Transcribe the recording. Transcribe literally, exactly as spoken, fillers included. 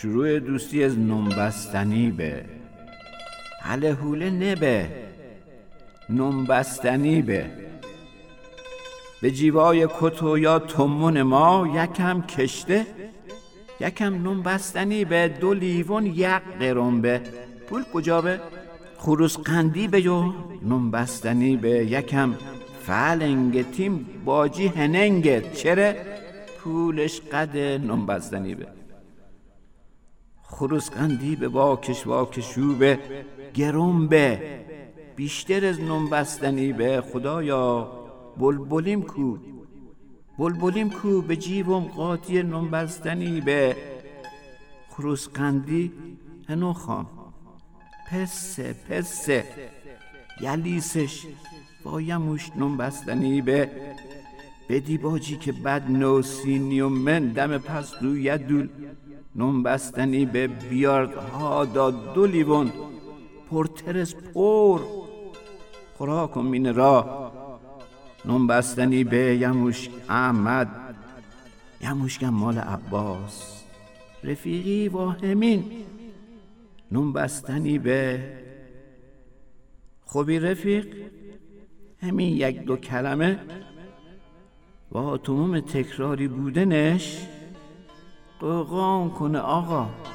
شروع دوستی از نونبستنی به حله حوله نبه نونبستنی به به جیوای کتو یا تمون ما یکم کشته یکم نونبستنی به دو لیوان یک قرم به پول کجا به خروس قندی به جو نونبستنی به یکم فلنگ تیم باجی هننگت چره پولش قد نونبستنی به خروس قندی به واکش واکشو به گرم به بیشتر از نونبستنی به خدایا بلبلیم کو بلبلیم کو به جیبم قاطی نونبستنی به خروس قندی هنو خان پسه پسه یلیسش وایموش نونبستنی به بدی باجی که بد نوسینی و من دم پس رو یدول نونبستنی به بیارد ها داد دو لیوان پرترس پر خوراکم مینه را نونبستنی به یموش احمد یموشگم مال عباس رفیقی و همین نونبستنی به خوبی رفیق همین یک دو کلمه و تمام تکراری بودنش قوقام کنه آقا